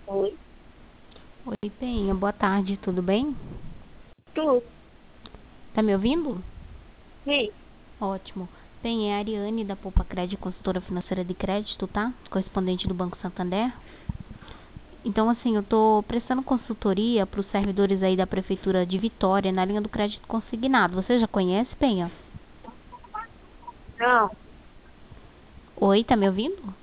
Oi, Oi, Penha, boa tarde, tudo bem? tu? Tá me ouvindo? Ei, Ótimo. Penha, é a Ariane da Poupa Crédito, consultora financeira de crédito, tá? Correspondente do Banco Santander. Então, assim, eu tô prestando consultoria para os servidores aí da Prefeitura de Vitória na linha do crédito consignado. Você já conhece, Penha? não, Oi, tá me ouvindo?